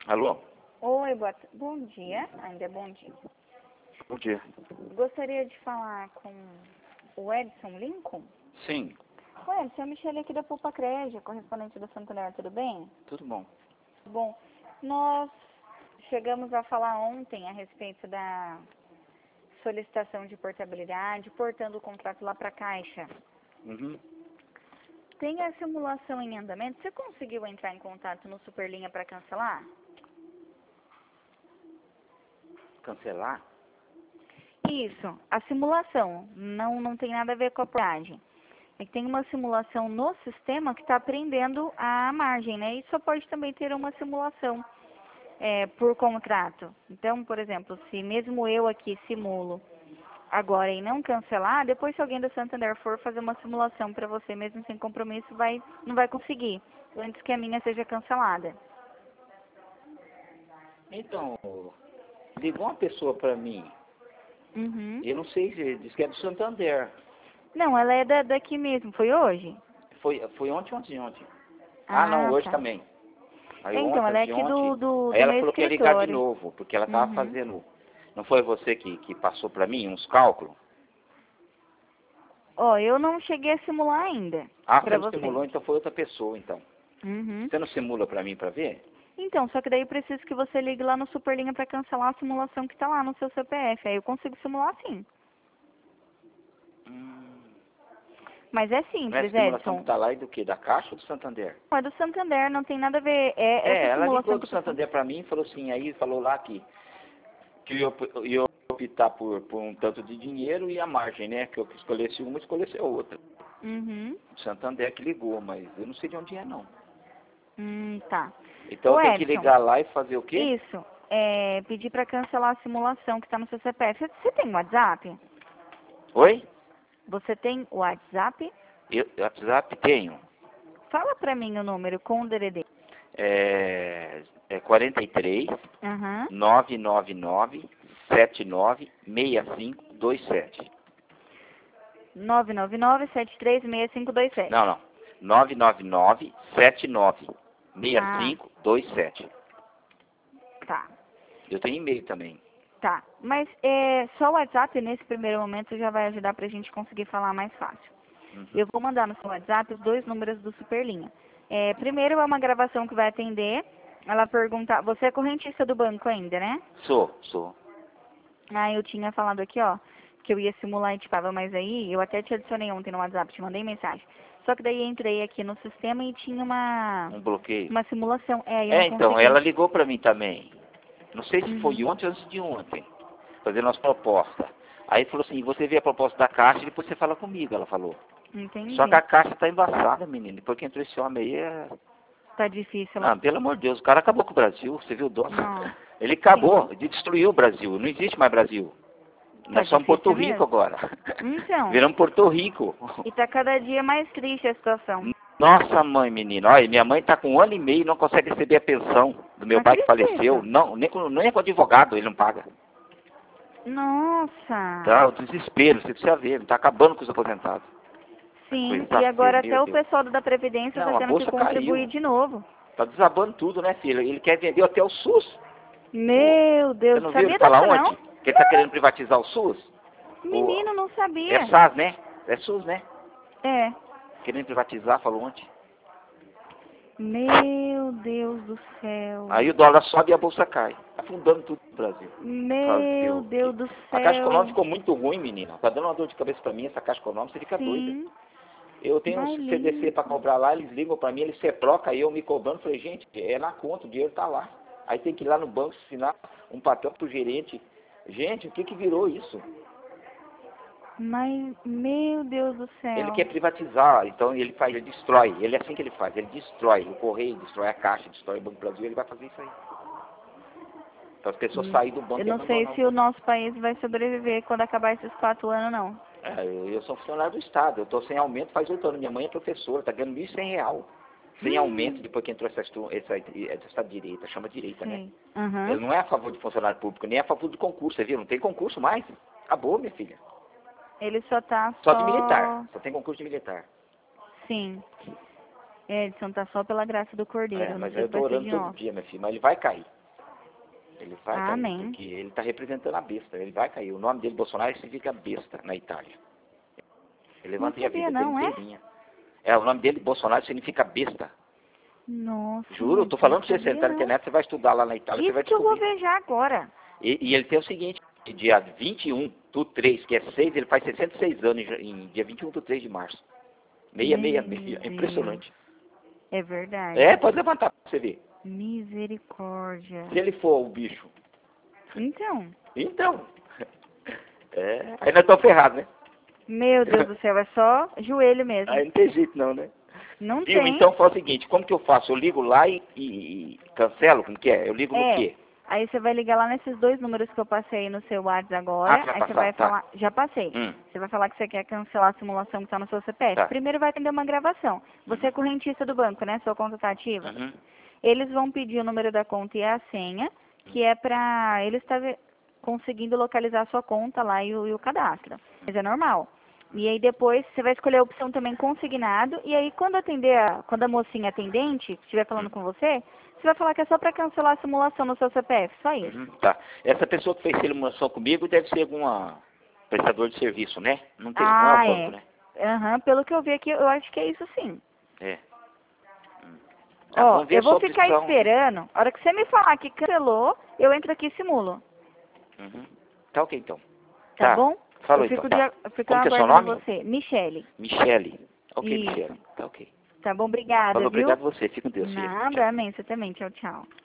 Alô? Oi, bom dia. Ainda é bom dia. Bom dia. Gostaria de falar com o Edson Lincoln. Sim, Oi, Edson, eu Michele aqui da Poupa Crédito, correspondente do Santander, tudo bem? tudo bom. Bom, nós chegamos a falar ontem a respeito da solicitação de portabilidade, portando o contrato lá para a Caixa. Uhum. Tem a simulação em andamento? Você conseguiu entrar em contato no Superlinha para cancelar? Cancelar? Isso, a simulação não tem nada a ver com a portagem. É que tem uma simulação no sistema que está aprendendo a margem, né? E só pode também ter uma simulação por contrato. Então, por exemplo, se mesmo eu aqui simulo agora e não cancelar, depois se alguém do Santander for fazer uma simulação para você, mesmo sem compromisso, não vai conseguir, antes que a minha seja cancelada. Então, ligou uma pessoa pra mim. Uhum. Eu não sei se diz que é do Santander. Não, ela é daqui mesmo, foi hoje? Foi ontem, ontem. Ah, não, Ah, hoje tá. também. Aí Então, ontem, ela é aqui anteontem. Aí do ela meu falou que ia ligar de escritório. novo, porque ela tava Uhum. fazendo. Não foi você que passou pra mim uns cálculos? Ó, eu não cheguei a simular ainda, Ah, você pra não você. simulou, então foi outra pessoa, então. Uhum. Você não simula pra mim pra ver? Então, só que daí eu preciso que você ligue lá no Superlinha pra cancelar a simulação que tá lá no seu CPF. Aí eu consigo simular sim. Hum. Mas é Não é a simples, simulação que Edson. tá lá e do quê? Da Caixa ou do Santander? Não é do Santander, não tem nada a ver. É essa Ela ligou simulação do que eu tô falando. Santander pra mim e falou assim, aí falou lá que ia optar por um tanto de dinheiro e a margem, né? Que eu escolhesse uma, escolhesse a outra. Uhum. O Santander que ligou, mas eu não sei de onde é, não. Tá. Então Ô, eu tenho que Edson, ligar lá e fazer o quê? isso. Pedir pra cancelar a simulação que tá no seu CPF. Você tem WhatsApp? Oi? Você tem WhatsApp? Eu WhatsApp tenho. Fala pra mim o número com o DDD. É 43 Aham. 999 79 6527. 999-736527. Não, não. 999 79 Ah, 6527. tá. Eu tenho e-mail também. Tá. Mas só o WhatsApp nesse primeiro momento já vai ajudar pra gente conseguir falar mais fácil. Uhum. Eu vou mandar no seu WhatsApp os 2 números do Superlinha. Primeiro é uma gravação que vai atender. Ela pergunta, você é correntista do banco ainda, né? Sou. Ah, eu tinha falado aqui, ó, que eu ia simular e tipava, mas aí eu até te adicionei ontem no WhatsApp, te mandei mensagem. Só que daí entrei aqui no sistema e tinha Um bloqueio. uma simulação. Eu não Então, consegui. ela ligou para mim também. Não sei se foi Uhum, ontem ou antes de ontem. Fazendo as propostas. Aí falou assim, você vê a proposta da Caixa e depois você fala comigo, ela falou. Só que entendi. a Caixa tá embaçada, menino. Depois que entrou esse homem aí, Tá difícil lá. Ah, pelo amor de Deus, o cara acabou com o Brasil. Você viu o dólar? Nossa, Ele acabou, sim. ele destruiu o Brasil. Não existe mais Brasil. Tá Nós somos Porto difícil Rico mesmo. agora. Então, Viramos Porto Rico. e tá cada dia mais triste a situação. Nossa mãe, menino. Olha, minha mãe está com 1 ano e meio e não consegue receber a pensão do meu Não pai que faleceu. acredito. Não, nem com advogado ele não paga. Nossa. Tá, o desespero, você precisa ver. Está acabando com os aposentados. A Sim, coisa e feia, agora meu até o Deus. pessoal da Previdência tá Não, a tendo que bolsa contribuir caiu. de novo. Tá desabando tudo, né, filho? Ele quer vender até o SUS. Meu Você Deus, não viu ele sabia falar dessa não? ontem? Que ele está querendo privatizar o SUS? O, Menino, não é sabia. SAS, né? É SUS, né? É. Querendo privatizar, falou ontem. Meu Deus do céu. Aí o dólar sobe e a bolsa cai. Afundando tudo no Brasil. Fazer Meu o quê? Deus do A Caixa Econômica céu. ficou muito ruim, menina. Tá dando uma dor de cabeça pra mim, essa Caixa Econômica, você fica doida. Sim. Eu tenho um Vai CDC lindo. pra cobrar lá, eles ligam pra mim, eles seprocam, aí eu me cobrando, falei, gente, é na conta, o dinheiro tá lá. Aí tem que ir lá no banco assinar um papel pro gerente. Gente, o que que virou isso? Mas, meu Deus do Ele céu. quer privatizar, então ele destrói. Ele é assim que ele faz, ele destrói o correio, destrói a Caixa, destrói o Banco do Brasil, ele vai fazer isso aí. Então as pessoas Hum. saírem do Eu banco e não sei abandonar o se o banco. nosso país vai sobreviver quando acabar esses 4 anos, não. Eu sou funcionário do Estado, eu estou sem aumento faz 8 anos. Minha mãe é professora, está ganhando R$ 1.100. Sem aumento depois que entrou essa direita, chama direita, né? Sim. Aham. Ele não é a favor de funcionário público, nem é a favor de concurso, você viu? Não tem concurso mais. Acabou, minha filha. Ele só tá Só de militar, só... só tem concurso de militar. Sim. É, Edson, tá só pela graça do Cordeiro. Não Mas sei eu se tô vai ser orando de todo nós. dia, minha filha, mas ele vai cair. Ele vai cair, Amém. porque ele está representando a besta, ele vai cair. O nome dele, Bolsonaro, significa besta na Itália. Eu Não levantei a sabia vida dele não, é? inteirinha. O nome dele, Bolsonaro, significa besta. Nossa, Juro, eu tô Edson, falando não pra você, você sabia entrar na não. internet, você vai estudar lá na Itália, você vai Isso que eu vou descobrir. ver já agora. E ele tem o seguinte, dia 21/3, que é 6, ele faz 66 anos em dia 21/3 de março. Meu 666, é Deus. impressionante. É verdade. Pode levantar pra você ver. Misericórdia. Se ele for o bicho. Então, Então, aí nós estamos ferrados, né? meu Deus do céu, é só joelho mesmo. Aí não tem jeito não, né? Não Viu? tem. Então faz o seguinte, como que eu faço? Eu ligo lá e cancelo? Como que é? Eu ligo no quê? Aí você vai ligar lá nesses 2 números que eu passei no seu WhatsApp agora. Você vai Aí você passar, vai tá. falar, já passei. Você vai falar que você quer cancelar a simulação que está no seu CPF. Tá. Primeiro vai atender uma gravação. Você é correntista do banco, né? Sua conta está ativa. Uhum. Eles vão pedir o número da conta e a senha, que é para eles estar conseguindo localizar a sua conta lá e o cadastro. Mas é normal. E aí depois você vai escolher a opção também consignado. E aí quando quando a mocinha atendente estiver falando com você, você vai falar que é só para cancelar a simulação no seu CPF, só isso. Uhum. Tá. Essa pessoa que fez simulação comigo deve ser alguma prestador de serviço, né? Não é o banco, né? Aham, pelo que eu vi aqui, eu acho que é isso sim. É. Ó, Vamos ver eu a sua vou ficar opção. esperando. A hora que você me falar que cancelou, eu entro aqui e simulo. Uhum. Tá ok, então. Tá bom? Falou, Eu fico, então. Tá. fico Como que é seu aguardando nome? você. Michele. Michele. Ok, Isso. Michele. Tá ok. Tá bom? Obrigada, Falou, viu? obrigado a você. Fica com Deus, filha. Tchau. Nada, amém. Você também. Tchau, tchau.